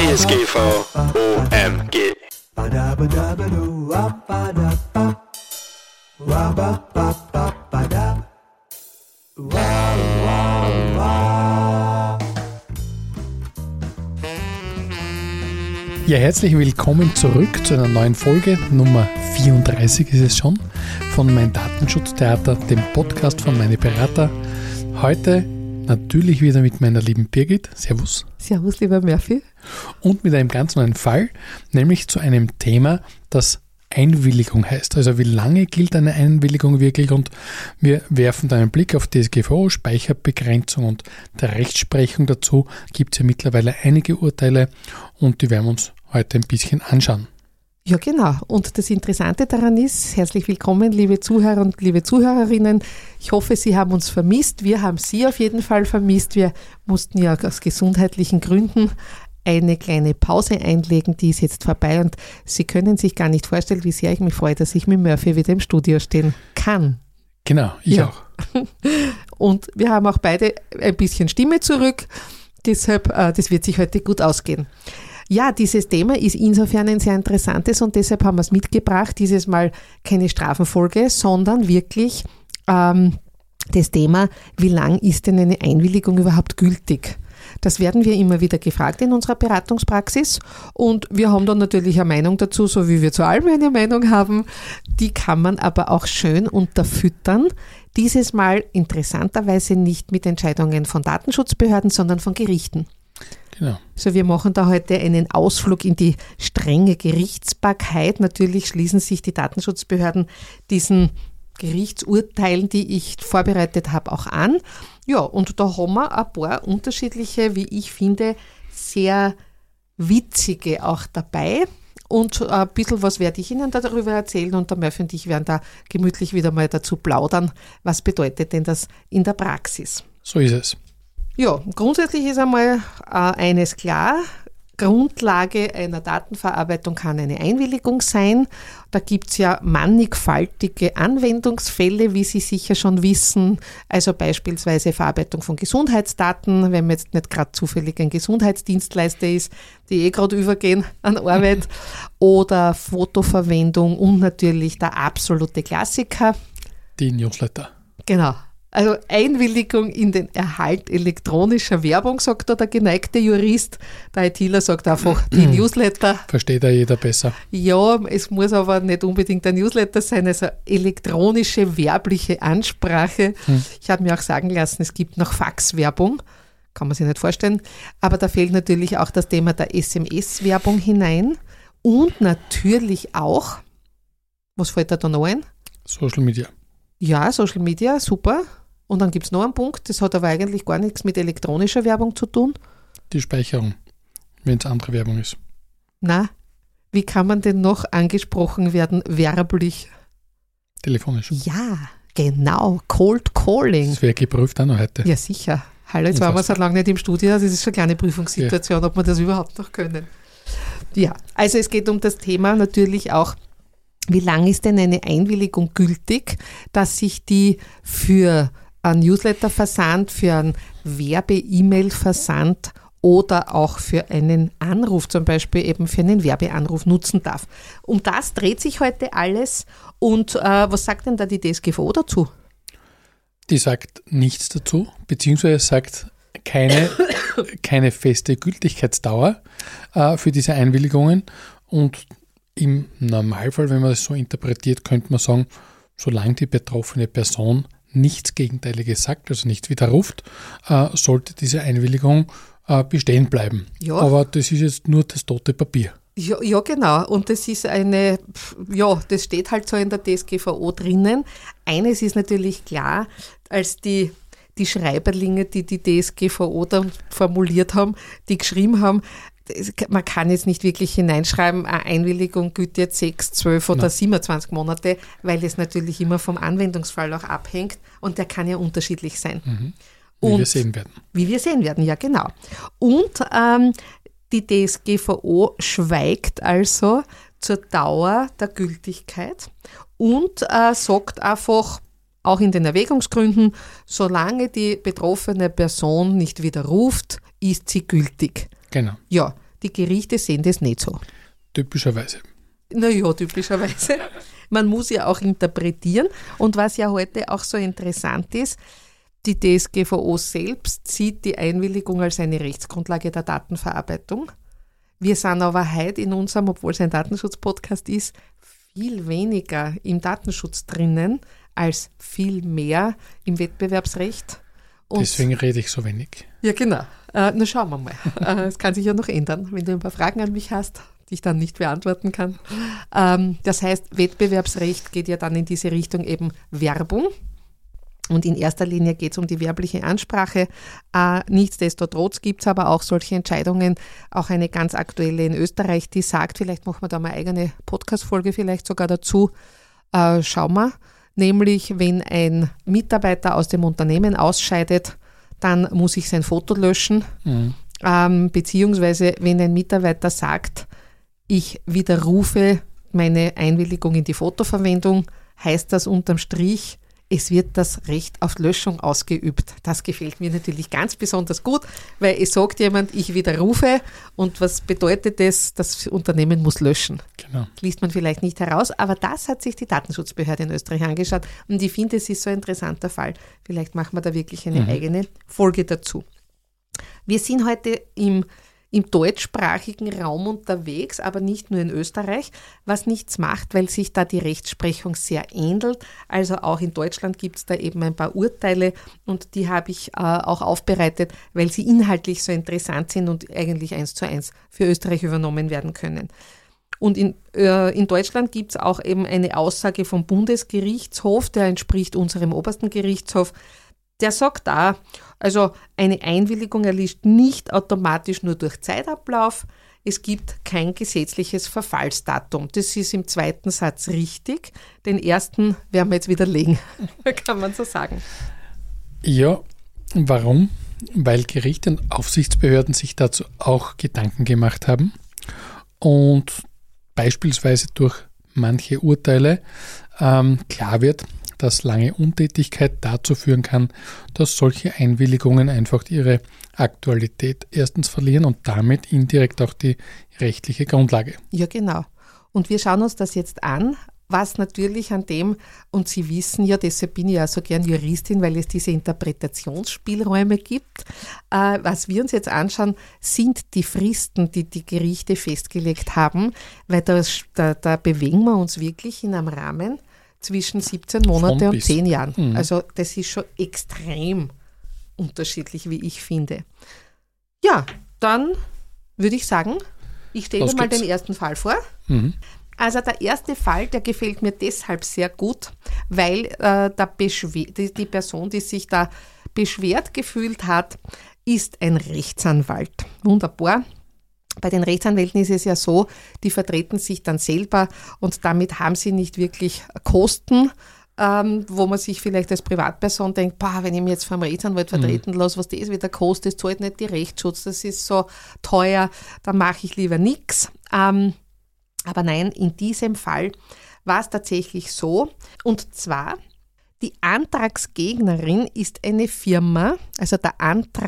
DSGV OMG. Ja, herzlich willkommen zurück zu einer neuen Folge, Nummer 34 ist es schon, von Mein Datenschutztheater, dem Podcast von Meine Berater. Heute natürlich wieder mit meiner lieben Birgit. Servus. Servus, lieber Murphy. Und mit einem ganz neuen Fall, nämlich zu einem Thema, das Einwilligung heißt. Also wie lange gilt eine Einwilligung wirklich? Und wir werfen da einen Blick auf DSGVO, Speicherbegrenzung und der Rechtsprechung dazu. Gibt es ja mittlerweile einige Urteile und die werden wir uns heute ein bisschen anschauen. Ja, genau. Und das Interessante daran ist, herzlich willkommen, liebe Zuhörer und liebe Zuhörerinnen. Ich hoffe, Sie haben uns vermisst. Wir haben Sie auf jeden Fall vermisst. Wir mussten ja aus gesundheitlichen Gründen eine kleine Pause einlegen, die ist jetzt vorbei und Sie können sich gar nicht vorstellen, wie sehr ich mich freue, dass ich mit Murphy wieder im Studio stehen kann. Genau, ich auch. Und wir haben auch beide ein bisschen Stimme zurück, deshalb, das wird sich heute gut ausgehen. Ja, dieses Thema ist insofern ein sehr interessantes und deshalb haben wir es mitgebracht, dieses Mal keine Strafenfolge, sondern wirklich das Thema, wie lang ist denn eine Einwilligung überhaupt gültig? Das werden wir immer wieder gefragt in unserer Beratungspraxis und wir haben dann natürlich eine Meinung dazu, so wie wir zu allem eine Meinung haben. Die kann man aber auch schön unterfüttern. Dieses Mal interessanterweise nicht mit Entscheidungen von Datenschutzbehörden, sondern von Gerichten. Genau. So, wir machen da heute einen Ausflug in die strenge Gerichtsbarkeit. Natürlich schließen sich die Datenschutzbehörden diesen Gerichtsurteilen, die ich vorbereitet habe, auch an. Ja, und da haben wir ein paar unterschiedliche, wie ich finde, sehr witzige auch dabei. Und ein bisschen was werde ich Ihnen darüber erzählen und der Murphy und ich werden da gemütlich wieder mal dazu plaudern. Was bedeutet denn das in der Praxis? So ist es. Ja, grundsätzlich ist einmal eines klar. Grundlage einer Datenverarbeitung kann eine Einwilligung sein. Da gibt es ja mannigfaltige Anwendungsfälle, wie Sie sicher schon wissen. Also beispielsweise Verarbeitung von Gesundheitsdaten, wenn man jetzt nicht gerade zufällig ein Gesundheitsdienstleister ist, die gerade übergehen an Arbeit. Oder Fotoverwendung und natürlich der absolute Klassiker. Die Newsletter. Genau. Also Einwilligung in den Erhalt elektronischer Werbung, sagt da der geneigte Jurist. Der ITler sagt einfach die Newsletter. Versteht ja jeder besser. Ja, es muss aber nicht unbedingt ein Newsletter sein, also elektronische werbliche Ansprache. Ich habe mir auch sagen lassen, es gibt noch Faxwerbung, kann man sich nicht vorstellen. Aber da fehlt natürlich auch das Thema der SMS-Werbung hinein. Und natürlich auch, was fällt da noch ein? Social Media. Ja, Social Media, super. Und dann gibt es noch einen Punkt, das hat aber eigentlich gar nichts mit elektronischer Werbung zu tun. Die Speicherung, wenn es andere Werbung ist. Na, wie kann man denn noch angesprochen werden, werblich? Telefonisch. Ja, genau, Cold Calling. Das wäre geprüft auch noch heute. Ja, sicher. Hallo, jetzt waren wir so lange nicht im Studio, das ist schon eine kleine Prüfungssituation, ob wir das überhaupt noch können. Ja, also es geht um das Thema natürlich auch, wie lang ist denn eine Einwilligung gültig, dass sich die für einen Newsletterversand, für einen Werbe-E-Mail-Versand oder auch für einen Anruf, zum Beispiel eben für einen Werbeanruf nutzen darf. Um das dreht sich heute alles. Und was sagt denn da die DSGVO dazu? Die sagt nichts dazu, beziehungsweise sagt keine feste Gültigkeitsdauer für diese Einwilligungen. Und im Normalfall, wenn man das so interpretiert, könnte man sagen, solange die betroffene Person nichts Gegenteiliges sagt, also nichts widerruft, sollte diese Einwilligung bestehen bleiben. Ja. Aber das ist jetzt nur das tote Papier. Ja, genau. Und das ist das steht halt so in der DSGVO drinnen. Eines ist natürlich klar, als die Schreiberlinge, die die DSGVO dann formuliert haben, die geschrieben haben, man kann jetzt nicht wirklich hineinschreiben, eine Einwilligung gilt jetzt 6, 12 oder 27 Monate, weil es natürlich immer vom Anwendungsfall auch abhängt und der kann ja unterschiedlich sein. Wie wir sehen werden. Wie wir sehen werden, ja genau. Und die DSGVO schweigt also zur Dauer der Gültigkeit und sagt einfach, auch in den Erwägungsgründen, solange die betroffene Person nicht widerruft, ist sie gültig. Genau. Ja, Die Gerichte sehen das nicht so. Typischerweise. Naja, typischerweise. Man muss ja auch interpretieren. Und was ja heute auch so interessant ist, die DSGVO selbst sieht die Einwilligung als eine Rechtsgrundlage der Datenverarbeitung. Wir sind aber heute in unserem, obwohl es ein Datenschutz-Podcast ist, viel weniger im Datenschutz drinnen als viel mehr im Wettbewerbsrecht. Und Deswegen rede ich so wenig. ja, genau. Na, schauen wir mal. Es kann sich ja noch ändern, wenn du ein paar Fragen an mich hast, die ich dann nicht beantworten kann. Das heißt, Wettbewerbsrecht geht ja dann in diese Richtung eben Werbung. Und in erster Linie geht es um die werbliche Ansprache. Nichtsdestotrotz gibt es aber auch solche Entscheidungen, auch eine ganz aktuelle in Österreich, die sagt, vielleicht machen wir da mal eine eigene Podcast-Folge vielleicht sogar dazu, schauen wir, nämlich wenn ein Mitarbeiter aus dem Unternehmen ausscheidet, dann muss ich sein Foto löschen, beziehungsweise wenn ein Mitarbeiter sagt, ich widerrufe meine Einwilligung in die Fotoverwendung, heißt das unterm Strich, es wird das Recht auf Löschung ausgeübt. Das gefällt mir natürlich ganz besonders gut, weil es sagt jemand, ich widerrufe und was bedeutet das? Das Unternehmen muss löschen. Genau. Liest man vielleicht nicht heraus, aber das hat sich die Datenschutzbehörde in Österreich angeschaut und ich finde, es ist so ein interessanter Fall. Vielleicht machen wir da wirklich eine eigene Folge dazu. Wir sind heute im deutschsprachigen Raum unterwegs, aber nicht nur in Österreich, was nichts macht, weil sich da die Rechtsprechung sehr ähnelt. Also auch in Deutschland gibt es da eben ein paar Urteile und die habe ich auch aufbereitet, weil sie inhaltlich so interessant sind und eigentlich 1:1 für Österreich übernommen werden können. Und in Deutschland gibt es auch eben eine Aussage vom Bundesgerichtshof, der entspricht unserem obersten Gerichtshof. Der sagt da, also eine Einwilligung erlischt nicht automatisch nur durch Zeitablauf. Es gibt kein gesetzliches Verfallsdatum. Das ist im zweiten Satz richtig. Den ersten werden wir jetzt widerlegen, kann man so sagen. Ja, warum? Weil Gerichte und Aufsichtsbehörden sich dazu auch Gedanken gemacht haben und beispielsweise durch manche Urteile klar wird, dass lange Untätigkeit dazu führen kann, dass solche Einwilligungen einfach ihre Aktualität erstens verlieren und damit indirekt auch die rechtliche Grundlage. Ja, genau. Und wir schauen uns das jetzt an, was natürlich an dem, und Sie wissen ja, deshalb bin ich ja so gern Juristin, weil es diese Interpretationsspielräume gibt. Was wir uns jetzt anschauen, sind die Fristen, die die Gerichte festgelegt haben, weil da bewegen wir uns wirklich in einem Rahmen zwischen 17 Monate und 10 Jahren. Also das ist schon extrem unterschiedlich, wie ich finde. Ja, dann würde ich sagen, ich stelle mal den ersten Fall vor. Also der erste Fall, der gefällt mir deshalb sehr gut, weil die Person, die sich da beschwert gefühlt hat, ist ein Rechtsanwalt. Wunderbar. Bei den Rechtsanwälten ist es ja so, die vertreten sich dann selber und damit haben sie nicht wirklich Kosten, wo man sich vielleicht als Privatperson denkt, wenn ich mich jetzt vom Rechtsanwalt vertreten lasse, was das wieder kostet, das zahlt nicht die Rechtsschutz, das ist so teuer, da mache ich lieber nichts. Aber nein, in diesem Fall war es tatsächlich so, und zwar die Antragsgegnerin ist eine Firma, also der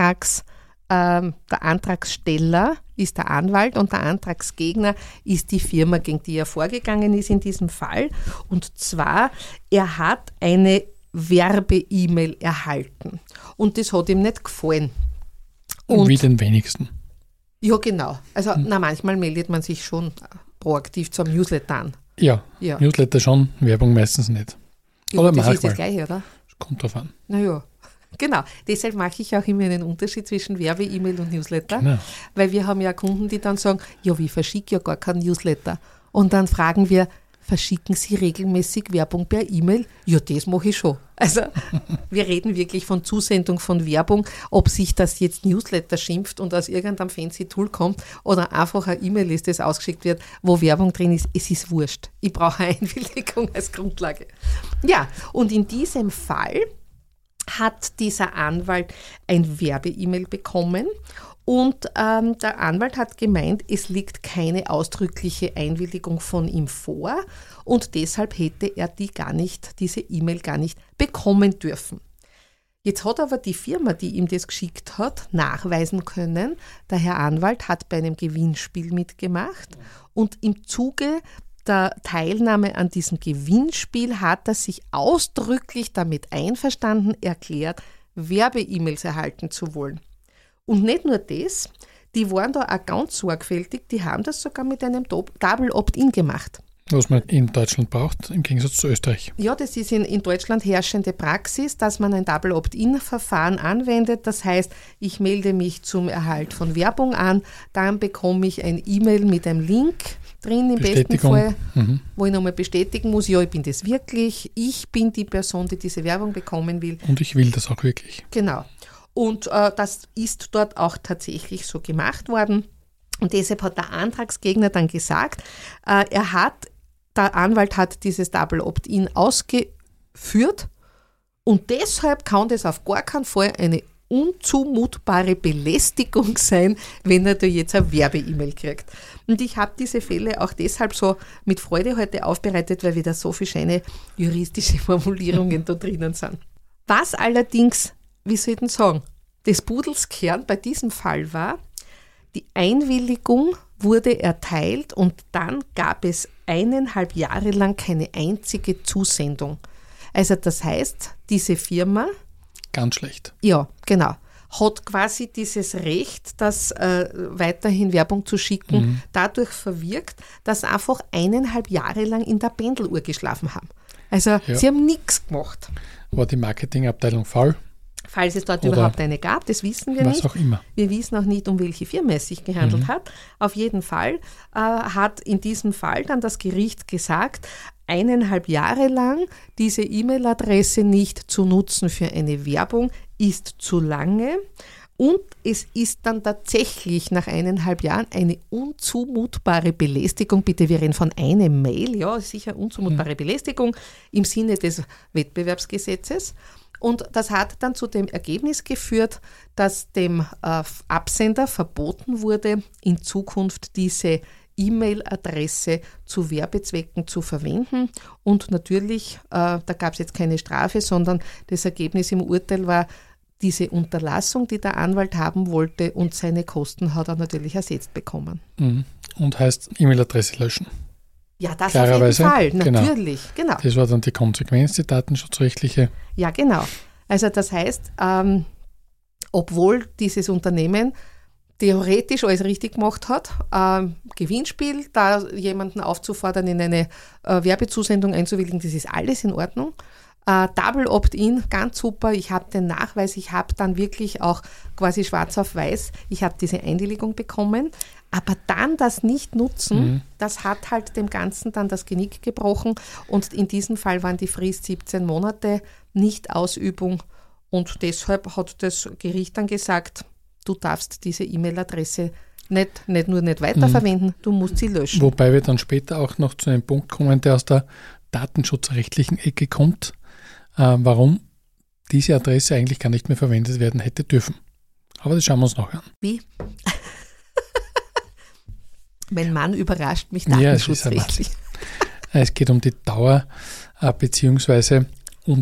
Antragsteller ist der Anwalt und der Antragsgegner ist die Firma, gegen die er vorgegangen ist in diesem Fall. Und zwar, er hat eine Werbe-E-Mail erhalten und das hat ihm nicht gefallen. Und wie den wenigsten. Ja, genau. Also manchmal meldet man sich schon proaktiv zum Newsletter an. Ja, Newsletter schon, Werbung meistens nicht. Ja, oder das manchmal. ist das Gleiche, oder? Kommt drauf an. Naja. Genau, deshalb mache ich auch immer einen Unterschied zwischen Werbe-E-Mail und Newsletter, Genau. Weil wir haben ja Kunden, die dann sagen, ja, ich verschicke ja gar keinen Newsletter. Und dann fragen wir, verschicken Sie regelmäßig Werbung per E-Mail? Ja, das mache ich schon. Also wir reden wirklich von Zusendung von Werbung, ob sich das jetzt Newsletter schimpft und aus irgendeinem fancy Tool kommt oder einfach eine E-Mail ist, das ausgeschickt wird, wo Werbung drin ist, es ist wurscht. Ich brauche eine Einwilligung als Grundlage. Ja, und in diesem Fall hat dieser Anwalt ein Werbe-E-Mail bekommen und der Anwalt hat gemeint, es liegt keine ausdrückliche Einwilligung von ihm vor und deshalb hätte er diese E-Mail gar nicht bekommen dürfen. Jetzt hat aber die Firma, die ihm das geschickt hat, nachweisen können, der Herr Anwalt hat bei einem Gewinnspiel mitgemacht und im Zuge der Teilnahme an diesem Gewinnspiel hat er sich ausdrücklich damit einverstanden erklärt, Werbe-E-Mails erhalten zu wollen. Und nicht nur das, die waren da auch ganz sorgfältig, die haben das sogar mit einem Double Opt-in gemacht. Was man in Deutschland braucht, im Gegensatz zu Österreich. Ja, das ist in Deutschland herrschende Praxis, dass man ein Double Opt-in-Verfahren anwendet. Das heißt, ich melde mich zum Erhalt von Werbung an, dann bekomme ich ein E-Mail mit einem Link drin, im besten Fall, wo ich nochmal bestätigen muss, ja, ich bin das wirklich, ich bin die Person, die diese Werbung bekommen will. Und ich will das auch wirklich. Genau. Und das ist dort auch tatsächlich so gemacht worden. Und deshalb hat der Antragsgegner dann gesagt, der Anwalt hat dieses Double Opt-in ausgeführt und deshalb kann das auf gar keinen Fall eine unzumutbare Belästigung sein, wenn er da jetzt eine Werbe-E-Mail kriegt. Und ich habe diese Fälle auch deshalb so mit Freude heute aufbereitet, weil wieder so viele schöne juristische Formulierungen da drinnen sind. Was allerdings, wie soll ich denn sagen, des Pudels Kern bei diesem Fall war, die Einwilligung wurde erteilt und dann gab es 1,5 Jahre lang keine einzige Zusendung. Also das heißt, diese Firma... Ganz schlecht. Ja, genau. Hat quasi dieses Recht, das weiterhin Werbung zu schicken, dadurch verwirkt, dass sie einfach 1,5 Jahre lang in der Pendeluhr geschlafen haben. Also sie haben nichts gemacht. War die Marketingabteilung faul? Falls es dort überhaupt eine gab, das wissen wir nicht. Was auch immer. Wir wissen auch nicht, um welche Firma es sich gehandelt hat. Auf jeden Fall hat in diesem Fall dann das Gericht gesagt, 1,5 Jahre lang diese E-Mail-Adresse nicht zu nutzen für eine Werbung ist zu lange. Und es ist dann tatsächlich nach 1,5 Jahren eine unzumutbare Belästigung, bitte wir reden von einem Mail, ja, sicher unzumutbare Belästigung im Sinne des Wettbewerbsgesetzes. Und das hat dann zu dem Ergebnis geführt, dass dem Absender verboten wurde, in Zukunft diese E-Mail-Adresse zu Werbezwecken zu verwenden. Und natürlich, da gab es jetzt keine Strafe, sondern das Ergebnis im Urteil war, diese Unterlassung, die der Anwalt haben wollte und seine Kosten hat er natürlich ersetzt bekommen. Und heißt E-Mail-Adresse löschen. Ja, das auf jeden Fall, natürlich. Genau. Das war dann die Konsequenz, die datenschutzrechtliche. Ja, genau. Also das heißt, obwohl dieses Unternehmen theoretisch alles richtig gemacht hat, Gewinnspiel, da jemanden aufzufordern, in eine Werbezusendung einzuwilligen, das ist alles in Ordnung. Double Opt-in, ganz super. Ich habe den Nachweis, ich habe dann wirklich auch quasi schwarz auf weiß, ich habe diese Einwilligung bekommen. Aber dann das nicht nutzen, das hat halt dem Ganzen dann das Genick gebrochen. Und in diesem Fall waren die Frist 17 Monate, nicht Ausübung. Und deshalb hat das Gericht dann gesagt, du darfst diese E-Mail-Adresse nicht nur nicht weiterverwenden, du musst sie löschen. Wobei wir dann später auch noch zu einem Punkt kommen, der aus der datenschutzrechtlichen Ecke kommt, warum diese Adresse eigentlich gar nicht mehr verwendet werden hätte dürfen. Aber das schauen wir uns noch an. Wie? Mein Mann überrascht mich datenschutzrechtlich. Ja, es geht um die Dauer beziehungsweise um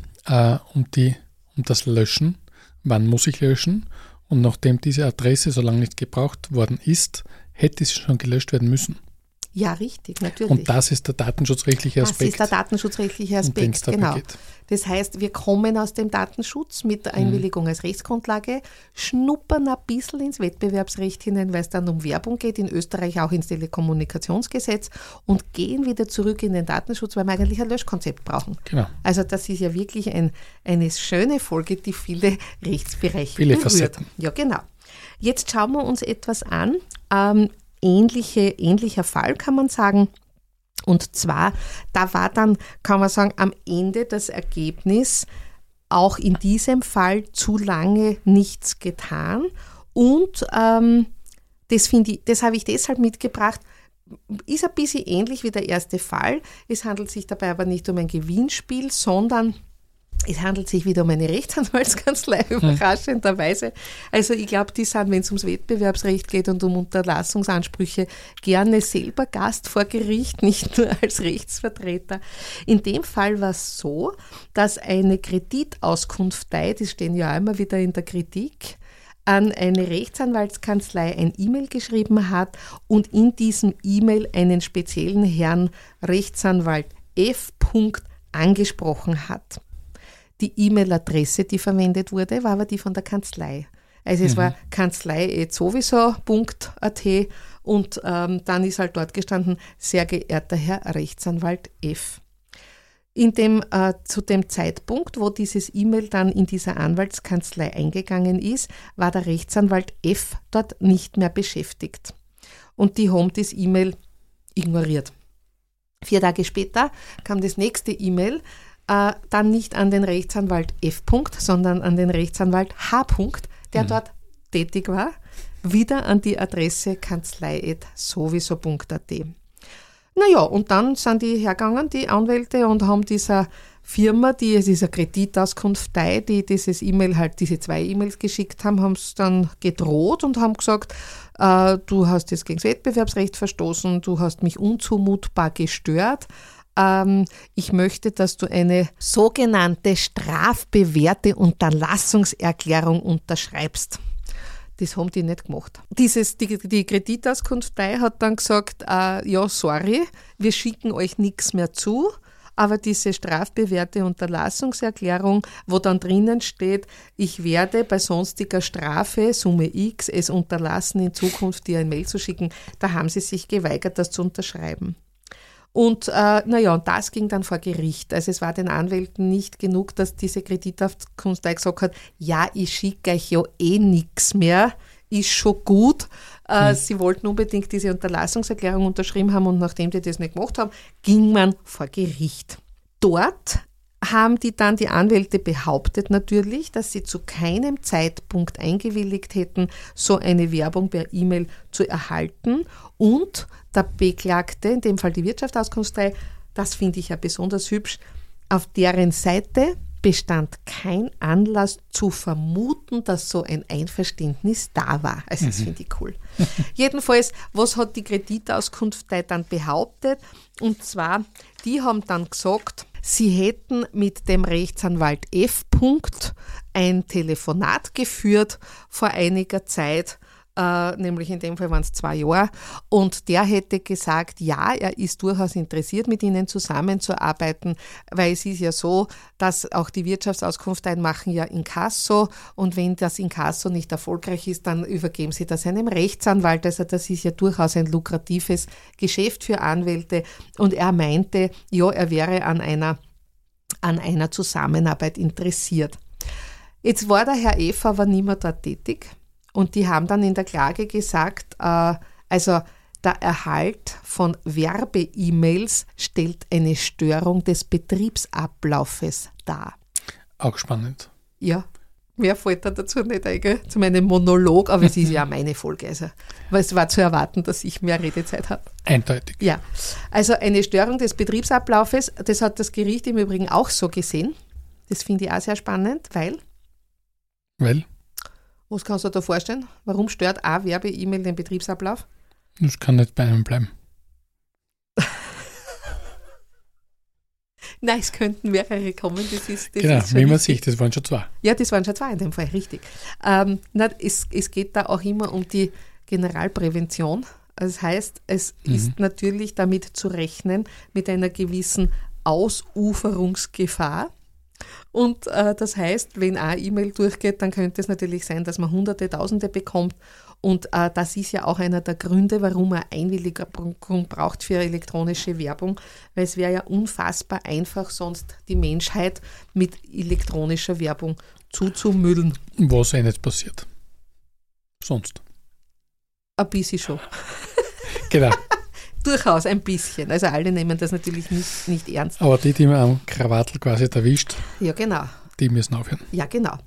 das Löschen. Wann muss ich löschen? Und nachdem diese Adresse so lange nicht gebraucht worden ist, hätte sie schon gelöscht werden müssen. Ja, richtig, natürlich. Und das ist der datenschutzrechtliche Aspekt. Das ist der datenschutzrechtliche Aspekt, genau. Das heißt, wir kommen aus dem Datenschutz mit der Einwilligung als Rechtsgrundlage, schnuppern ein bisschen ins Wettbewerbsrecht hinein, weil es dann um Werbung geht, in Österreich auch ins Telekommunikationsgesetz und gehen wieder zurück in den Datenschutz, weil wir eigentlich ein Löschkonzept brauchen. Genau. Also das ist ja wirklich eine schöne Folge, die viele Rechtsbereiche viele berührt. Facetten. Ja, genau. Jetzt schauen wir uns etwas an. Ähnlicher Fall, kann man sagen. Und zwar, da war dann, kann man sagen, am Ende das Ergebnis, auch in diesem Fall zu lange nichts getan. Und das habe ich deshalb mitgebracht, ist ein bisschen ähnlich wie der erste Fall. Es handelt sich dabei aber nicht um ein Gewinnspiel, sondern Es handelt sich wieder um eine Rechtsanwaltskanzlei, überraschenderweise. Also ich glaube, die sind, wenn es ums Wettbewerbsrecht geht und um Unterlassungsansprüche, gerne selber Gast vor Gericht, nicht nur als Rechtsvertreter. In dem Fall war es so, dass eine Kreditauskunftei, die stehen ja auch immer wieder in der Kritik, an eine Rechtsanwaltskanzlei ein E-Mail geschrieben hat und in diesem E-Mail einen speziellen Herrn Rechtsanwalt F. angesprochen hat. Die E-Mail-Adresse, die verwendet wurde, war aber die von der Kanzlei. Also es war kanzlei.sowieso.at und dann ist halt dort gestanden, sehr geehrter Herr Rechtsanwalt F. Zu dem Zeitpunkt, wo dieses E-Mail dann in dieser Anwaltskanzlei eingegangen ist, war der Rechtsanwalt F. dort nicht mehr beschäftigt. Und die haben das E-Mail ignoriert. 4 Tage später kam das nächste E-Mail, dann nicht an den Rechtsanwalt F. sondern an den Rechtsanwalt H. der dort tätig war, wieder an die Adresse kanzlei.sowieso.at. Naja, und dann sind die hergegangen, die Anwälte, und haben dieser Firma, dieser Kreditauskunftei, die dieses E-Mail halt, diese 2 E-Mails geschickt haben es dann gedroht und haben gesagt, du hast jetzt gegen das Wettbewerbsrecht verstoßen, du hast mich unzumutbar gestört. Ich möchte, dass du eine sogenannte strafbewährte Unterlassungserklärung unterschreibst. Das haben die nicht gemacht. Die Kreditauskunftei hat dann gesagt, ja, sorry, wir schicken euch nichts mehr zu, aber diese strafbewährte Unterlassungserklärung, wo dann drinnen steht, ich werde bei sonstiger Strafe, Summe X, es unterlassen, in Zukunft dir ein Mail zu schicken, da haben sie sich geweigert, das zu unterschreiben. Und und das ging dann vor Gericht. Also es war den Anwälten nicht genug, dass diese Kreditauskunftei gesagt hat, ja, ich schicke euch ja eh nichts mehr, ist schon gut. Sie wollten unbedingt diese Unterlassungserklärung unterschrieben haben und nachdem die das nicht gemacht haben, ging man vor Gericht. Dort haben die Anwälte behauptet natürlich, dass sie zu keinem Zeitpunkt eingewilligt hätten, so eine Werbung per E-Mail zu erhalten, und der Beklagte, in dem Fall die Wirtschaftsauskunftei, das finde ich ja besonders hübsch, auf deren Seite bestand kein Anlass zu vermuten, dass so ein Einverständnis da war. Also das finde ich cool. Jedenfalls, was hat die Kreditauskunftei dann behauptet? Und zwar, die haben dann gesagt, sie hätten mit dem Rechtsanwalt F. ein Telefonat geführt vor einiger Zeit, nämlich in dem Fall waren es 2 Jahre, und der hätte gesagt, ja, er ist durchaus interessiert, mit ihnen zusammenzuarbeiten, weil es ist ja so, dass auch die Wirtschaftsauskunfteien machen ja Inkasso, und wenn das Inkasso nicht erfolgreich ist, dann übergeben sie das einem Rechtsanwalt, also das ist ja durchaus ein lukratives Geschäft für Anwälte, und er meinte, ja, er wäre an einer Zusammenarbeit interessiert. Jetzt war der Herr F. aber nicht mehr dort tätig. Und die haben dann in der Klage gesagt, also der Erhalt von Werbe-E-Mails stellt eine Störung des Betriebsablaufes dar. Auch spannend. Ja, mehr fällt da dazu nicht ein, zu meinem Monolog, aber es ist ja meine Folge, also, weil es war zu erwarten, dass ich mehr Redezeit habe. Eindeutig. Ja, also eine Störung des Betriebsablaufes, das hat das Gericht im Übrigen auch so gesehen. Das finde ich auch sehr spannend, weil? Was kannst du dir da vorstellen? Warum stört eine Werbe-E-Mail den Betriebsablauf? Das kann nicht bei einem bleiben. Nein, es könnten mehrere kommen. Das ist genau, schon wie man richtig. sieht, das waren schon 2. Ja, das waren schon 2 in dem Fall, richtig. Es geht da auch immer um die Generalprävention. Das heißt, es ist natürlich damit zu rechnen, mit einer gewissen Ausuferungsgefahr. Und das heißt, wenn eine E-Mail durchgeht, dann könnte es natürlich sein, dass man Hunderte, Tausende bekommt. Und das ist ja auch einer der Gründe, warum man Einwilligung braucht für elektronische Werbung, weil es wäre ja unfassbar einfach, sonst die Menschheit mit elektronischer Werbung zuzumüllen. Was nicht passiert. Sonst. Ein bisschen schon. Genau. Durchaus ein bisschen. Also alle nehmen das natürlich nicht ernst. Aber die man am Krawattel quasi erwischt, Ja, genau. die müssen aufhören. Ja, genau.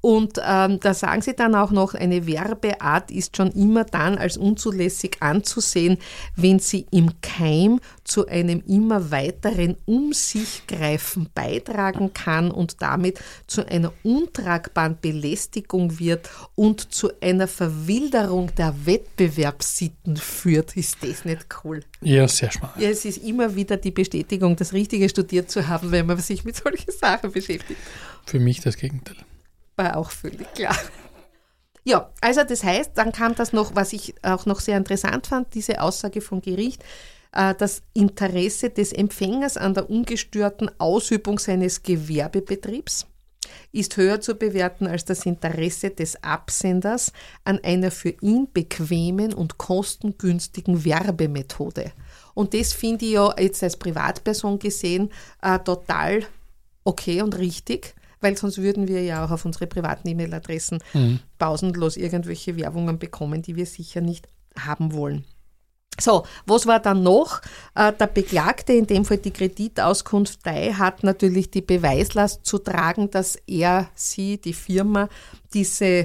Und da sagen sie dann auch noch, eine Werbeart ist schon immer dann als unzulässig anzusehen, wenn sie im Keim zu einem immer weiteren Um-sich-Greifen beitragen kann und damit zu einer untragbaren Belästigung wird und zu einer Verwilderung der Wettbewerbssitten führt. Ist das nicht cool? Ja, sehr spannend. Ja, es ist immer wieder die Bestätigung, das Richtige studiert zu haben, wenn man sich mit solchen Sachen beschäftigt. Für mich das Gegenteil. War auch völlig klar. Ja, also das heißt, dann kam das noch, was ich auch noch sehr interessant fand, diese Aussage vom Gericht, das Interesse des Empfängers an der ungestörten Ausübung seines Gewerbebetriebs ist höher zu bewerten als das Interesse des Absenders an einer für ihn bequemen und kostengünstigen Werbemethode. Und das finde ich ja jetzt als Privatperson gesehen total okay und richtig, weil sonst würden wir ja auch auf unsere privaten E-Mail-Adressen pausenlos irgendwelche Werbungen bekommen, die wir sicher nicht haben wollen. So, was war dann noch? Der Beklagte, in dem Fall die Kreditauskunftei, hat natürlich die Beweislast zu tragen, dass er, sie, die Firma, diese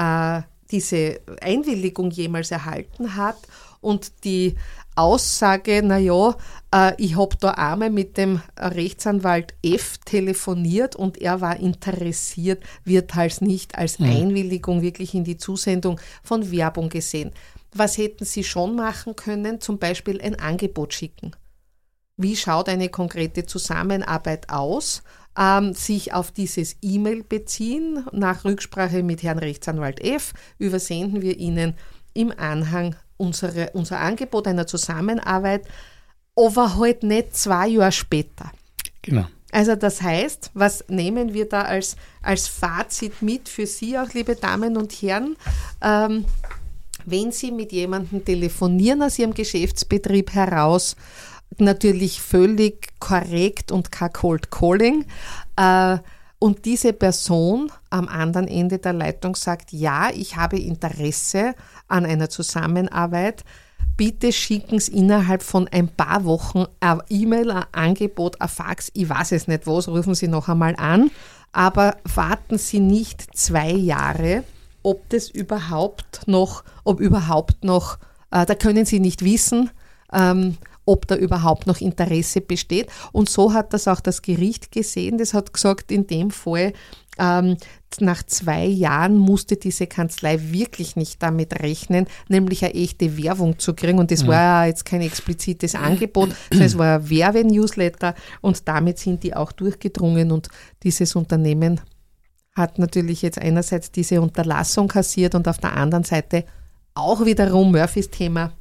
Einwilligung jemals erhalten hat. Und die Aussage, ich habe da einmal mit dem Rechtsanwalt F telefoniert und er war interessiert, wird halt nicht als Einwilligung wirklich in die Zusendung von Werbung gesehen. Was hätten Sie schon machen können? Zum Beispiel ein Angebot schicken. Wie schaut eine konkrete Zusammenarbeit aus? Sich auf dieses E-Mail beziehen. Nach Rücksprache mit Herrn Rechtsanwalt F. übersenden wir Ihnen im Anhang unser Angebot einer Zusammenarbeit, aber halt nicht 2 Jahre später. Genau. Also das heißt, was nehmen wir da als Fazit mit für Sie auch, liebe Damen und Herren? Wenn Sie mit jemandem telefonieren aus Ihrem Geschäftsbetrieb heraus, natürlich völlig korrekt und kein Cold Calling, und diese Person am anderen Ende der Leitung sagt, ja, ich habe Interesse an einer Zusammenarbeit, bitte schicken Sie innerhalb von ein paar Wochen ein E-Mail, ein Angebot, ein Fax, ich weiß es nicht was, rufen Sie noch einmal an, aber warten Sie nicht 2 Jahre, ob überhaupt noch, da können Sie nicht wissen, ob da überhaupt noch Interesse besteht. Und so hat das auch das Gericht gesehen. Das hat gesagt, in dem Fall, nach 2 Jahren musste diese Kanzlei wirklich nicht damit rechnen, nämlich eine echte Werbung zu kriegen. Und das war ja jetzt kein explizites Angebot, sondern es war ein Werbe-Newsletter und damit sind die auch durchgedrungen und dieses Unternehmen hat natürlich jetzt einerseits diese Unterlassung kassiert und auf der anderen Seite auch wiederum Murphys Thema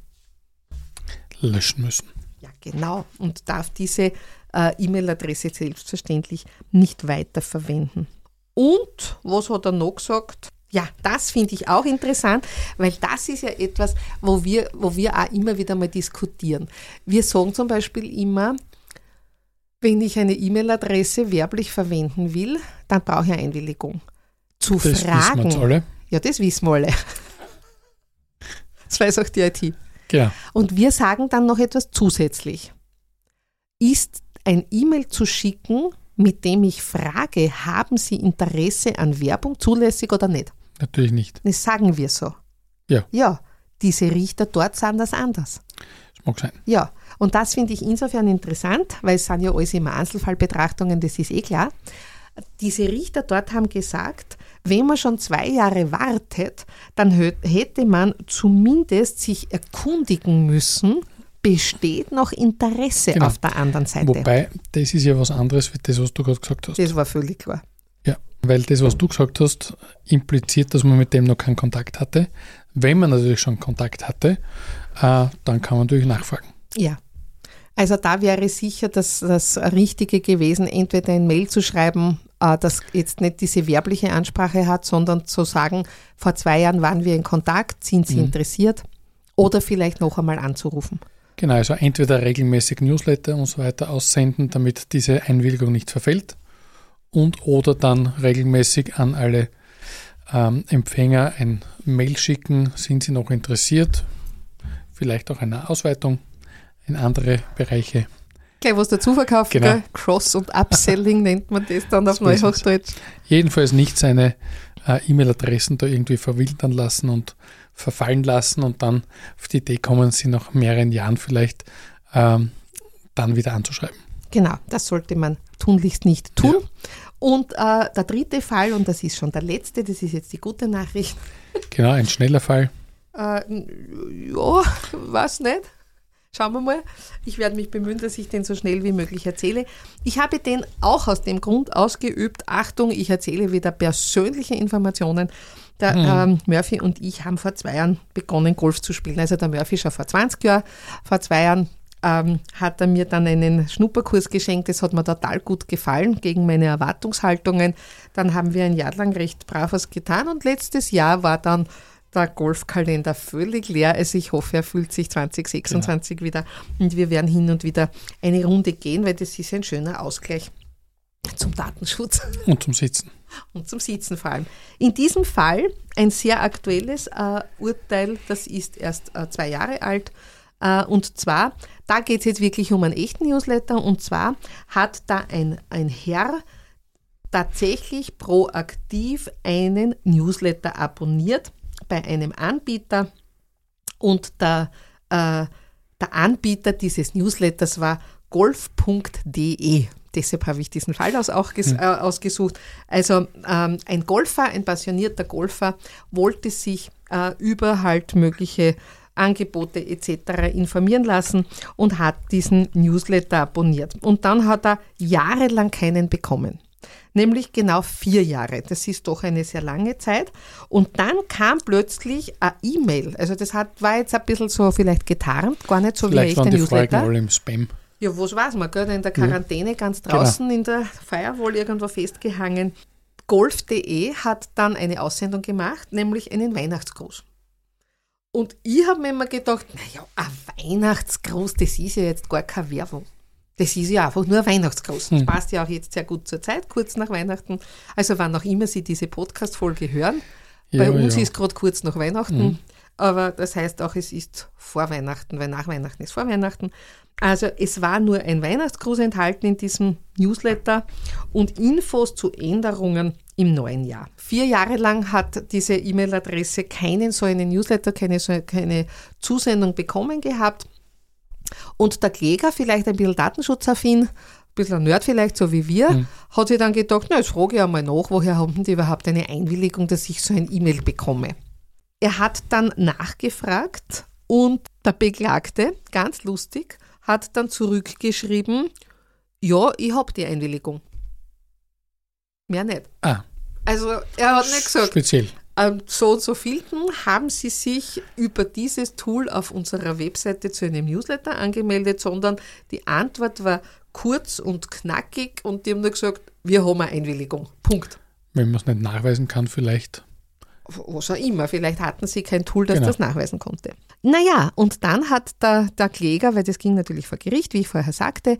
löschen müssen. Ja, genau. Und darf diese E-Mail-Adresse selbstverständlich nicht weiterverwenden. Und was hat er noch gesagt? Ja, das finde ich auch interessant, weil das ist ja etwas, wo wir auch immer wieder mal diskutieren. Wir sagen zum Beispiel immer, wenn ich eine E-Mail-Adresse werblich verwenden will, dann brauche ich eine Einwilligung. Zu das fragen. Wissen wir jetzt alle. Ja, das wissen wir alle. Das weiß auch die IT. Genau. Und wir sagen dann noch etwas zusätzlich. Ist ein E-Mail zu schicken, mit dem ich frage, haben Sie Interesse an Werbung, zulässig oder nicht? Natürlich nicht. Das sagen wir so. Ja. Ja, diese Richter dort sind das anders. Das mag sein. Ja, und das finde ich insofern interessant, weil es sind ja alles immer Einzelfallbetrachtungen, das ist klar. Diese Richter dort haben gesagt, wenn man schon 2 Jahre wartet, dann hätte man zumindest sich erkundigen müssen, besteht noch Interesse auf der anderen Seite. Wobei, das ist ja was anderes, wie das, was du gerade gesagt hast. Das war völlig klar. Ja, weil das, was du gesagt hast, impliziert, dass man mit dem noch keinen Kontakt hatte. Wenn man natürlich schon Kontakt hatte, dann kann man natürlich nachfragen. Ja, also da wäre sicher das Richtige gewesen, entweder ein Mail zu schreiben, das jetzt nicht diese werbliche Ansprache hat, sondern zu sagen, vor 2 Jahren waren wir in Kontakt, sind Sie interessiert, oder vielleicht noch einmal anzurufen. Genau, also entweder regelmäßig Newsletter und so weiter aussenden, damit diese Einwilligung nicht verfällt, und oder dann regelmäßig an alle Empfänger ein Mail schicken, sind Sie noch interessiert, vielleicht auch eine Ausweitung in andere Bereiche. Gleich was dazu verkaufen, genau. Cross- und Upselling nennt man das dann auf Neuhochdeutsch. Jedenfalls nicht seine E-Mail-Adressen da irgendwie verwildern lassen und verfallen lassen und dann auf die Idee kommen, sie nach mehreren Jahren vielleicht dann wieder anzuschreiben. Genau, das sollte man tunlichst nicht tun. Ja. Und der dritte Fall, und das ist schon der letzte, das ist jetzt die gute Nachricht. Genau, ein schneller Fall. Ja, weiß nicht. Schauen wir mal. Ich werde mich bemühen, dass ich den so schnell wie möglich erzähle. Ich habe den auch aus dem Grund ausgeübt. Achtung, ich erzähle wieder persönliche Informationen. Der Murphy und ich haben vor 2 Jahren begonnen, Golf zu spielen. Also der Murphy schon vor 20 Jahren. Vor 2 Jahren hat er mir dann einen Schnupperkurs geschenkt. Das hat mir total gut gefallen, gegen meine Erwartungshaltungen. Dann haben wir ein Jahr lang recht brav was getan und letztes Jahr war dann der Golfkalender völlig leer. Also ich hoffe, er fühlt sich 2026 wieder und wir werden hin und wieder eine Runde gehen, weil das ist ein schöner Ausgleich zum Datenschutz. Und zum Sitzen. Und zum Sitzen vor allem. In diesem Fall ein sehr aktuelles Urteil, das ist erst 2 Jahre alt. Und zwar, da geht es jetzt wirklich um einen echten Newsletter und zwar hat da ein Herr tatsächlich proaktiv einen Newsletter abonniert bei einem Anbieter und der Anbieter dieses Newsletters war golf.de. Deshalb habe ich diesen Fall ausgesucht. Also ein Golfer, ein passionierter Golfer, wollte sich über halt mögliche Angebote etc. informieren lassen und hat diesen Newsletter abonniert. Und dann hat er jahrelang keinen bekommen. Nämlich genau 4 Jahre. Das ist doch eine sehr lange Zeit. Und dann kam plötzlich eine E-Mail. Also das war jetzt ein bisschen so vielleicht getarnt, gar nicht so vielleicht wie ein echter Newsletter. Vielleicht waren die Fragen alle im Spam. Ja, was weiß man, gell? In der Quarantäne ganz draußen in der Firewall irgendwo festgehangen. Golf.de hat dann eine Aussendung gemacht, nämlich einen Weihnachtsgruß. Und ich habe mir immer gedacht, naja, ein Weihnachtsgruß, das ist ja jetzt gar keine Werbung. Das ist ja einfach nur ein Weihnachtsgruß. Das passt ja auch jetzt sehr gut zur Zeit, kurz nach Weihnachten. Also wann auch immer Sie diese Podcast-Folge hören, bei uns ist gerade kurz nach Weihnachten, aber das heißt auch, es ist vor Weihnachten, weil nach Weihnachten ist vor Weihnachten. Also es war nur ein Weihnachtsgruß enthalten in diesem Newsletter und Infos zu Änderungen im neuen Jahr. 4 Jahre lang hat diese E-Mail-Adresse keinen so einen Newsletter, keine Zusendung bekommen gehabt. Und der Kläger, vielleicht ein bisschen datenschutzaffin, ein bisschen ein Nerd vielleicht, so wie wir, hat sich dann gedacht, na, jetzt frage ich einmal nach, woher haben die überhaupt eine Einwilligung, dass ich so ein E-Mail bekomme. Er hat dann nachgefragt und der Beklagte, ganz lustig, hat dann zurückgeschrieben, ja, ich habe die Einwilligung. Mehr nicht. Also er hat nicht gesagt, speziell. So und so vielten haben Sie sich über dieses Tool auf unserer Webseite zu einem Newsletter angemeldet, sondern die Antwort war kurz und knackig und die haben nur gesagt, wir haben eine Einwilligung. Punkt. Wenn man es nicht nachweisen kann, vielleicht. Was auch immer, vielleicht hatten sie kein Tool, das das nachweisen konnte. Naja, und dann hat der Kläger, weil das ging natürlich vor Gericht, wie ich vorher sagte,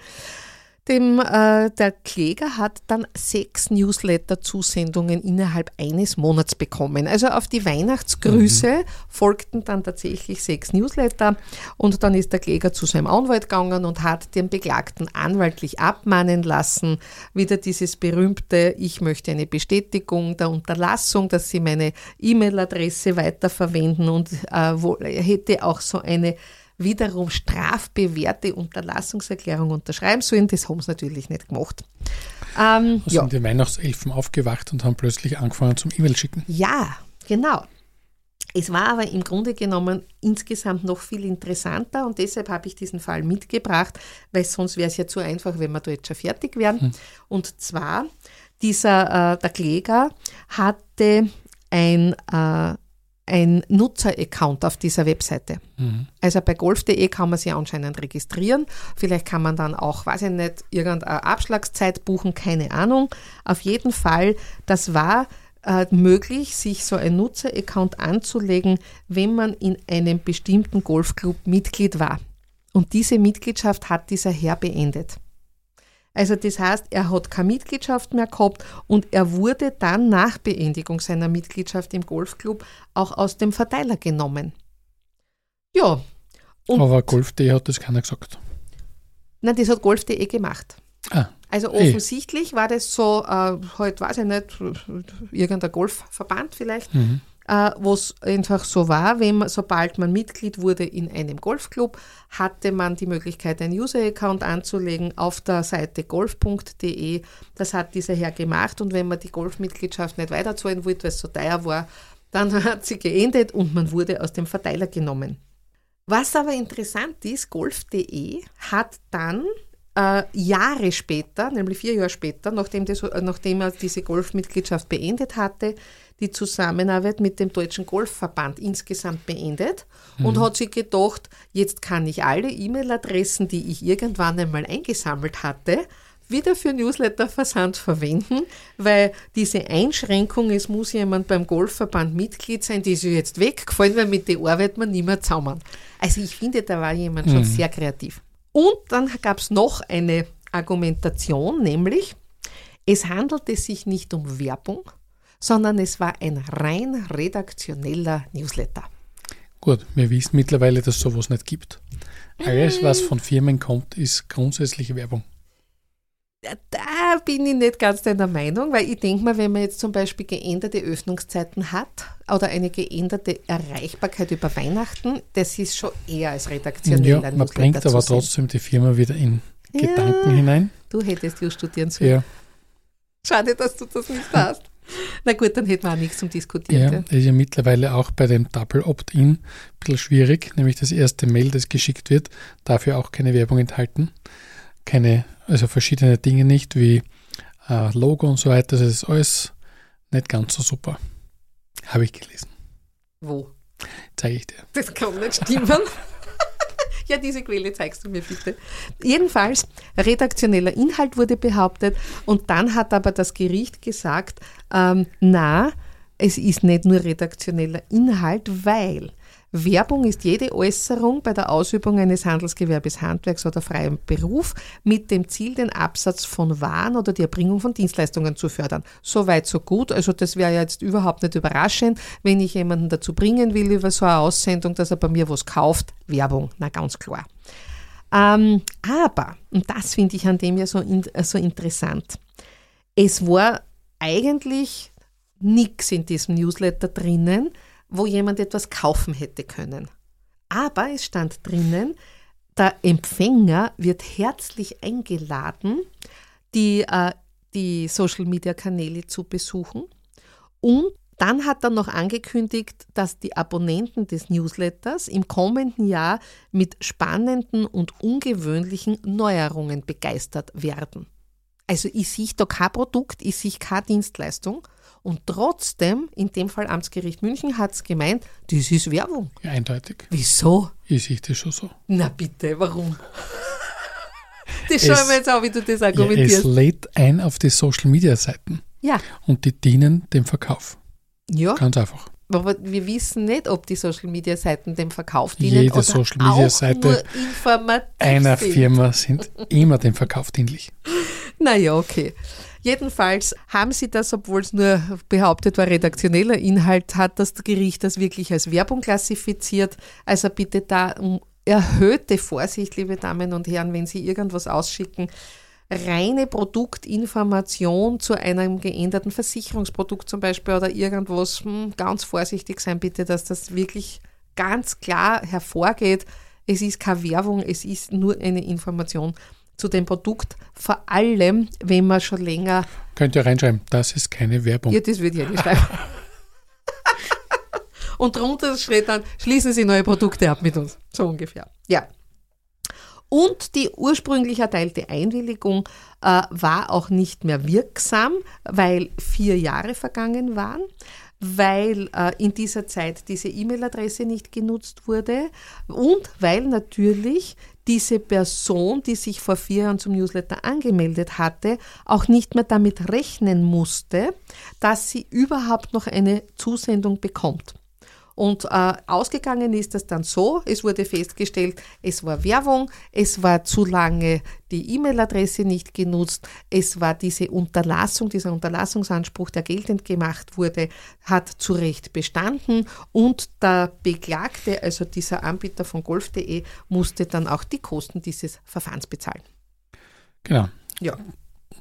der Kläger hat dann 6 Newsletter-Zusendungen innerhalb eines Monats bekommen. Also auf die Weihnachtsgrüße folgten dann tatsächlich 6 Newsletter und dann ist der Kläger zu seinem Anwalt gegangen und hat den Beklagten anwaltlich abmahnen lassen. Wieder dieses berühmte, ich möchte eine Bestätigung der Unterlassung, dass sie meine E-Mail-Adresse weiterverwenden und hätte auch so eine wiederum strafbewährte Unterlassungserklärung unterschreiben sollen. Das haben sie natürlich nicht gemacht. Sind die Weihnachtselfen aufgewacht und haben plötzlich angefangen zum E-Mail schicken? Ja, genau. Es war aber im Grunde genommen insgesamt noch viel interessanter und deshalb habe ich diesen Fall mitgebracht, weil sonst wäre es ja zu einfach, wenn wir da jetzt schon fertig wären. Und zwar, der Kläger hatte ein Nutzer-Account auf dieser Webseite. Also bei golf.de kann man sich anscheinend registrieren. Vielleicht kann man dann auch, weiß ich nicht, irgendeine Abschlagszeit buchen, keine Ahnung. Auf jeden Fall, das war möglich, sich so ein Nutzer-Account anzulegen, wenn man in einem bestimmten Golfclub Mitglied war. Und diese Mitgliedschaft hat dieser Herr beendet. Also das heißt, er hat keine Mitgliedschaft mehr gehabt und er wurde dann nach Beendigung seiner Mitgliedschaft im Golfclub auch aus dem Verteiler genommen. Ja. Aber Golf.de hat das keiner gesagt. Nein, das hat Golf.de gemacht. Also offensichtlich war das so, halt weiß ich nicht, irgendein Golfverband vielleicht, wo es einfach so war, sobald man Mitglied wurde in einem Golfclub, hatte man die Möglichkeit, einen User-Account anzulegen auf der Seite golf.de. Das hat dieser Herr gemacht und wenn man die Golfmitgliedschaft nicht weiterzahlen wollte, weil es so teuer war, dann hat sie geendet und man wurde aus dem Verteiler genommen. Was aber interessant ist, golf.de hat dann Jahre später, nämlich 4 Jahre später, nachdem er diese Golfmitgliedschaft beendet hatte, die Zusammenarbeit mit dem Deutschen Golfverband insgesamt beendet und hat sich gedacht, jetzt kann ich alle E-Mail-Adressen, die ich irgendwann einmal eingesammelt hatte, wieder für Newsletterversand verwenden, weil diese Einschränkung, es muss jemand beim Golfverband Mitglied sein, die ist ja jetzt weggefallen, weil mit der arbeitet man nicht mehr zusammen. Also ich finde, da war jemand schon sehr kreativ. Und dann gab es noch eine Argumentation, nämlich es handelte sich nicht um Werbung, sondern es war ein rein redaktioneller Newsletter. Gut, wir wissen mittlerweile, dass es sowas nicht gibt. Alles, was von Firmen kommt, ist grundsätzlich Werbung. Da bin ich nicht ganz deiner Meinung, weil ich denke mal, wenn man jetzt zum Beispiel geänderte Öffnungszeiten hat oder eine geänderte Erreichbarkeit über Weihnachten, das ist schon eher als redaktioneller Newsletter. Man bringt aber trotzdem die Firma wieder in Gedanken hinein. Du hättest ja studieren sollen. Ja. Schade, dass du das nicht hast. Na gut, dann hätten wir auch nichts zum Diskutieren. Ja, das ist ja mittlerweile auch bei dem Double Opt-in ein bisschen schwierig, nämlich das erste Mail, das geschickt wird, darf ja auch keine Werbung enthalten. Also verschiedene Dinge nicht, wie Logo und so weiter, das ist alles nicht ganz so super. Habe ich gelesen. Wo? Zeige ich dir. Das kann nicht stimmen. Ja, diese Quelle zeigst du mir bitte. Jedenfalls, redaktioneller Inhalt wurde behauptet und dann hat aber das Gericht gesagt, es ist nicht nur redaktioneller Inhalt, weil Werbung ist jede Äußerung bei der Ausübung eines Handelsgewerbes, Handwerks oder freiem Beruf mit dem Ziel, den Absatz von Waren oder die Erbringung von Dienstleistungen zu fördern. Soweit, so gut. Also das wäre ja jetzt überhaupt nicht überraschend, wenn ich jemanden dazu bringen will über so eine Aussendung, dass er bei mir was kauft. Werbung, na ganz klar. Aber, und das finde ich an dem ja so interessant, es war eigentlich nichts in diesem Newsletter drinnen, wo jemand etwas kaufen hätte können. Aber es stand drinnen, der Empfänger wird herzlich eingeladen, die Social-Media-Kanäle zu besuchen. Und dann hat er noch angekündigt, dass die Abonnenten des Newsletters im kommenden Jahr mit spannenden und ungewöhnlichen Neuerungen begeistert werden. Also ich sehe da kein Produkt, ich sehe keine Dienstleistung. Und trotzdem, in dem Fall Amtsgericht München, hat es gemeint, das ist Werbung. Ja, eindeutig. Wieso? Ich sehe das schon so. Na bitte, warum? Das schauen wir jetzt auch, wie du das argumentierst. Es lädt ein auf die Social-Media-Seiten. Ja. Und die dienen dem Verkauf. Ja. Ganz einfach. Aber wir wissen nicht, ob die Social-Media-Seiten dem Verkauf dienen Jede oder Social-Media-Seite einer Firma sind immer dem Verkauf dienlich. Naja, okay. Jedenfalls haben sie das, obwohl es nur behauptet war, redaktioneller Inhalt, hat das Gericht das wirklich als Werbung klassifiziert. Also bitte da um erhöhte Vorsicht, liebe Damen und Herren, wenn Sie irgendwas ausschicken. Reine Produktinformation zu einem geänderten Versicherungsprodukt zum Beispiel oder irgendwas, ganz vorsichtig sein bitte, dass das wirklich ganz klar hervorgeht. Es ist keine Werbung, es ist nur eine Information zu dem Produkt, vor allem, wenn man schon länger... Könnt ihr reinschreiben, das ist keine Werbung. Ja, das würde ich ja nicht schreiben. Und drunter steht dann, schließen Sie neue Produkte ab mit uns. So ungefähr. Ja. Und die ursprünglich erteilte Einwilligung war auch nicht mehr wirksam, weil 4 Jahre vergangen waren, weil in dieser Zeit diese E-Mail-Adresse nicht genutzt wurde und weil natürlich diese Person, die sich vor 4 Jahren zum Newsletter angemeldet hatte, auch nicht mehr damit rechnen musste, dass sie überhaupt noch eine Zusendung bekommt. Und ausgegangen ist das dann so, es wurde festgestellt, es war Werbung, es war zu lange die E-Mail-Adresse nicht genutzt, es war dieser Unterlassungsanspruch, der geltend gemacht wurde, hat zu Recht bestanden und der Beklagte, also dieser Anbieter von golf.de, musste dann auch die Kosten dieses Verfahrens bezahlen. Genau. Ja.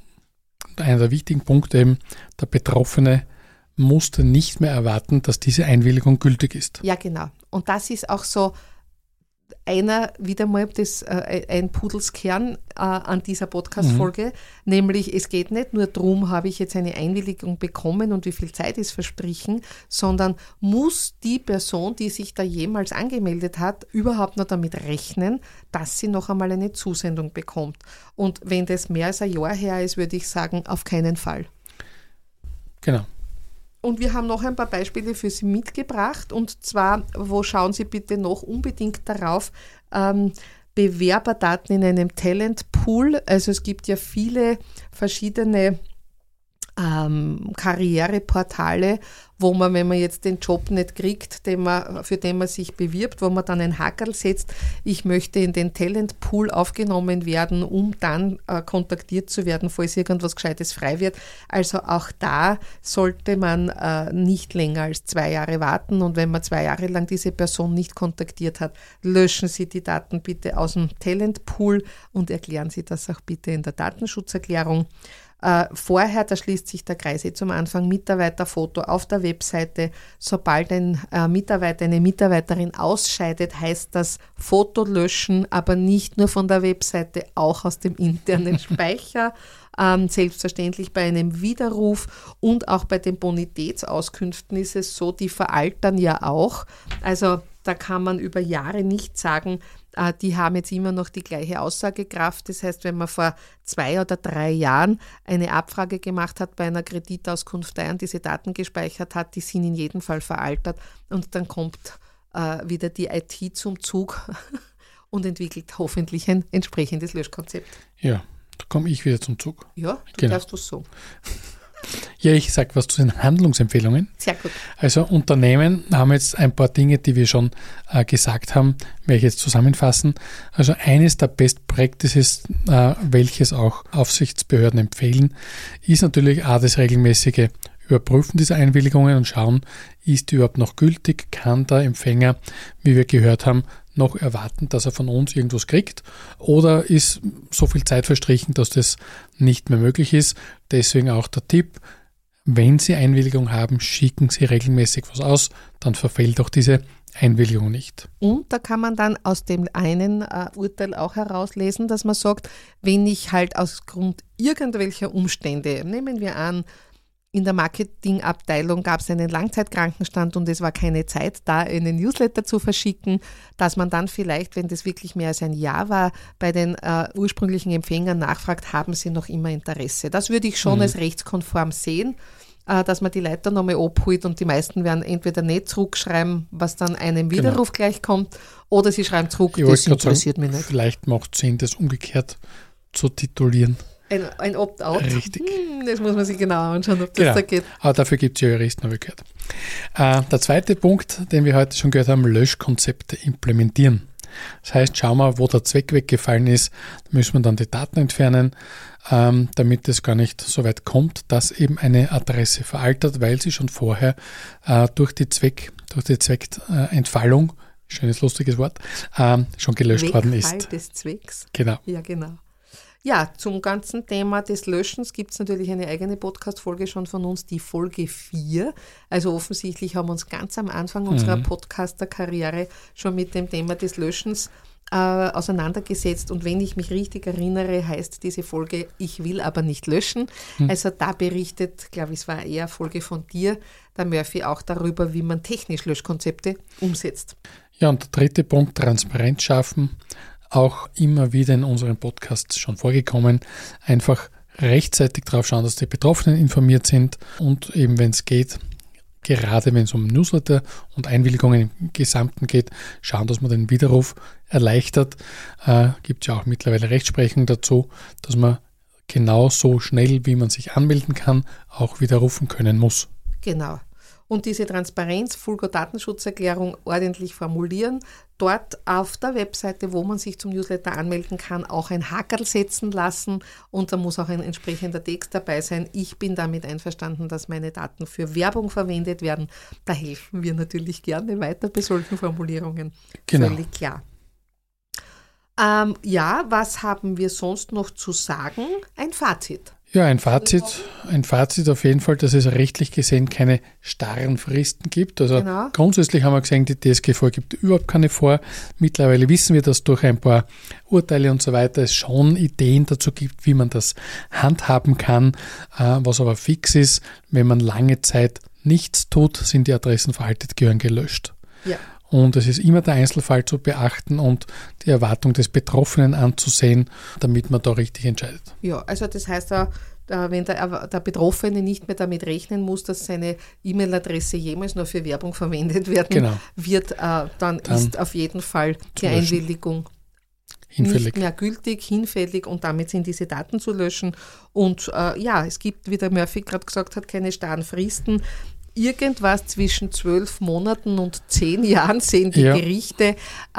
einer der wichtigen Punkte eben, der Betroffene musste nicht mehr erwarten, dass diese Einwilligung gültig ist. Ja, genau. Und das ist auch so wieder mal ein Pudelskern an dieser Podcast-Folge, nämlich es geht nicht nur darum, habe ich jetzt eine Einwilligung bekommen und wie viel Zeit ist verstrichen, sondern muss die Person, die sich da jemals angemeldet hat, überhaupt noch damit rechnen, dass sie noch einmal eine Zusendung bekommt. Und wenn das mehr als ein Jahr her ist, würde ich sagen, auf keinen Fall. Genau. Und wir haben noch ein paar Beispiele für Sie mitgebracht. Und zwar, wo schauen Sie bitte noch unbedingt darauf, Bewerberdaten in einem Talentpool. Also es gibt ja viele verschiedene Karriereportale, wo man, wenn man jetzt den Job nicht kriegt, für den man sich bewirbt, wo man dann ein Hackerl setzt, ich möchte in den Talentpool aufgenommen werden, um dann kontaktiert zu werden, falls irgendwas Gescheites frei wird. Also auch da sollte man nicht länger als 2 Jahre warten, und wenn man 2 Jahre lang diese Person nicht kontaktiert hat, löschen Sie die Daten bitte aus dem Talentpool und erklären Sie das auch bitte in der Datenschutzerklärung. Vorher, da schließt sich der Kreis zum Anfang, Mitarbeiterfoto auf der Webseite. Sobald ein Mitarbeiter, eine Mitarbeiterin ausscheidet, heißt das Foto löschen, aber nicht nur von der Webseite, auch aus dem internen Speicher. Selbstverständlich bei einem Widerruf und auch bei den Bonitätsauskünften ist es so, die veraltern ja auch. Also da kann man über Jahre nicht sagen, die haben jetzt immer noch die gleiche Aussagekraft. Das heißt, wenn man vor 2 oder 3 Jahren eine Abfrage gemacht hat bei einer Kreditauskunft und diese Daten gespeichert hat, die sind in jedem Fall veraltet. Und dann kommt wieder die IT zum Zug und entwickelt hoffentlich ein entsprechendes Löschkonzept. Ja, da komme ich wieder zum Zug. Ja, du darfst das so. Ja, ich sage was zu den Handlungsempfehlungen. Sehr gut. Also Unternehmen haben jetzt ein paar Dinge, die wir schon gesagt haben, werde ich jetzt zusammenfassen. Also eines der Best Practices, welches auch Aufsichtsbehörden empfehlen, ist natürlich das regelmäßige Überprüfen dieser Einwilligungen und schauen, ist die überhaupt noch gültig, kann der Empfänger, wie wir gehört haben, noch erwarten, dass er von uns irgendwas kriegt, oder ist so viel Zeit verstrichen, dass das nicht mehr möglich ist. Deswegen auch der Tipp, wenn Sie Einwilligung haben, schicken Sie regelmäßig was aus, dann verfällt auch diese Einwilligung nicht. Und da kann man dann aus dem einen Urteil auch herauslesen, dass man sagt, wenn ich halt aus Grund irgendwelcher Umstände, nehmen wir an, in der Marketingabteilung gab es einen Langzeitkrankenstand und es war keine Zeit da, einen Newsletter zu verschicken, dass man dann vielleicht, wenn das wirklich mehr als ein Jahr war, bei den ursprünglichen Empfängern nachfragt, haben sie noch immer Interesse. Das würde ich schon als rechtskonform sehen, dass man die Leute nochmal abholt, und die meisten werden entweder nicht zurückschreiben, was dann einem Widerruf gleich kommt, oder sie schreiben zurück, das interessiert mich nicht. Vielleicht macht es Sinn, das umgekehrt zu titulieren. Ein Opt-out. Richtig. Das muss man sich genau anschauen, ob das da geht. Aber dafür gibt es ja Juristen, habe ich gehört. Der zweite Punkt, den wir heute schon gehört haben, Löschkonzepte implementieren. Das heißt, schauen wir, wo der Zweck weggefallen ist, müssen wir dann die Daten entfernen, damit es gar nicht so weit kommt, dass eben eine Adresse veraltet, weil sie schon vorher durch die Zweckentfallung, schönes, lustiges Wort, schon gelöscht worden ist. Wegfall des Zwecks. Genau. Ja, genau. Ja, zum ganzen Thema des Löschens gibt es natürlich eine eigene Podcast-Folge schon von uns, die Folge 4. Also offensichtlich haben wir uns ganz am Anfang unserer Podcaster-Karriere schon mit dem Thema des Löschens auseinandergesetzt. Und wenn ich mich richtig erinnere, heißt diese Folge "Ich will aber nicht löschen". Also da berichtet, glaube ich, es war eher eine Folge von dir, der Murphy, auch darüber, wie man technisch Löschkonzepte umsetzt. Ja, und der dritte Punkt, Transparenz schaffen. Auch immer wieder in unseren Podcasts schon vorgekommen. Einfach rechtzeitig darauf schauen, dass die Betroffenen informiert sind, und eben, wenn es geht, gerade wenn es um Newsletter und Einwilligungen im Gesamten geht, schauen, dass man den Widerruf erleichtert. Gibt es ja auch mittlerweile Rechtsprechung dazu, dass man genauso schnell, wie man sich anmelden kann, auch widerrufen können muss. Genau. Und diese Transparenz, Fulgo-Datenschutzerklärung ordentlich formulieren, dort auf der Webseite, wo man sich zum Newsletter anmelden kann, auch ein Hackerl setzen lassen, und da muss auch ein entsprechender Text dabei sein. Ich bin damit einverstanden, dass meine Daten für Werbung verwendet werden. Da helfen wir natürlich gerne weiter bei solchen Formulierungen. Genau. Völlig klar. Was haben wir sonst noch zu sagen? Ein Fazit. Ja, ein Fazit auf jeden Fall, dass es rechtlich gesehen keine starren Fristen gibt. Also Genau. Grundsätzlich haben wir gesehen, die DSGVO gibt überhaupt keine vor. Mittlerweile wissen wir, dass durch ein paar Urteile und so weiter es schon Ideen dazu gibt, wie man das handhaben kann. Was aber fix ist, wenn man lange Zeit nichts tut, sind die Adressen veraltet, gehören gelöscht. Ja. Und es ist immer der Einzelfall zu beachten und die Erwartung des Betroffenen anzusehen, damit man da richtig entscheidet. Ja, also das heißt, wenn der Betroffene nicht mehr damit rechnen muss, dass seine E-Mail-Adresse jemals noch für Werbung verwendet werden wird, dann ist auf jeden Fall die Einwilligung hinfällig. Nicht mehr gültig, hinfällig und damit sind diese Daten zu löschen. Und es gibt, wie der Murphy gerade gesagt hat, keine starren Fristen. Irgendwas zwischen 12 Monaten und 10 Jahren sehen die Gerichte.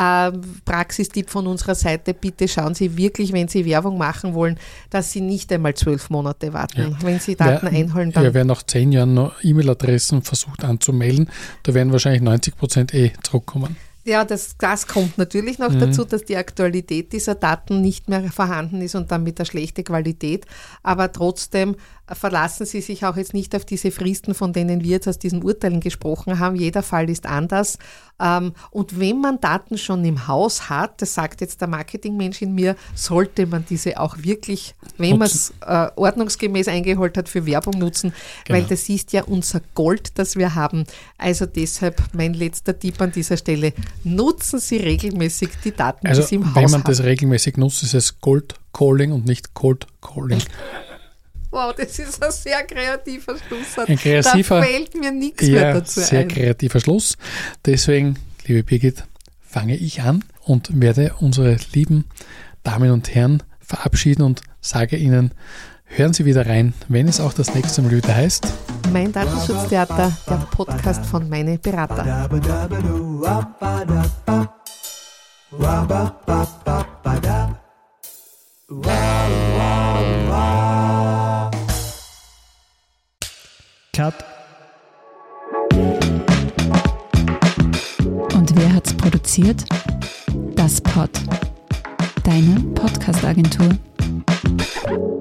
Praxistipp von unserer Seite, bitte schauen Sie wirklich, wenn Sie Werbung machen wollen, dass Sie nicht einmal 12 Monate warten. Ja. Wenn Sie Daten einholen, dann... Ja, wer nach 10 Jahren noch E-Mail-Adressen versucht anzumelden, da werden wahrscheinlich 90% zurückkommen. Ja, das kommt natürlich noch dazu, dass die Aktualität dieser Daten nicht mehr vorhanden ist und damit eine schlechte Qualität. Aber trotzdem verlassen Sie sich auch jetzt nicht auf diese Fristen, von denen wir jetzt aus diesen Urteilen gesprochen haben. Jeder Fall ist anders. Und wenn man Daten schon im Haus hat, das sagt jetzt der Marketingmensch in mir, sollte man diese auch wirklich, wenn man es ordnungsgemäß eingeholt hat, für Werbung nutzen, weil das ist ja unser Gold, das wir haben. Also deshalb mein letzter Tipp an dieser Stelle, nutzen Sie regelmäßig die Daten, die Sie im Haus haben. Wenn man das regelmäßig nutzt, ist es Cold Calling und nicht Cold Calling. Wow, das ist ein sehr kreativer Schlusssatz. Da fällt mir nichts mehr dazu ein. Sehr kreativer Schluss. Deswegen, liebe Birgit, fange ich an und werde unsere lieben Damen und Herren verabschieden und sage Ihnen, hören Sie wieder rein, wenn es auch das nächste Mal wieder heißt. Mein Datenschutztheater, der Podcast von Meine Berater. Cut. Und wer hat's produziert? Das Pod. Deine Podcast-Agentur.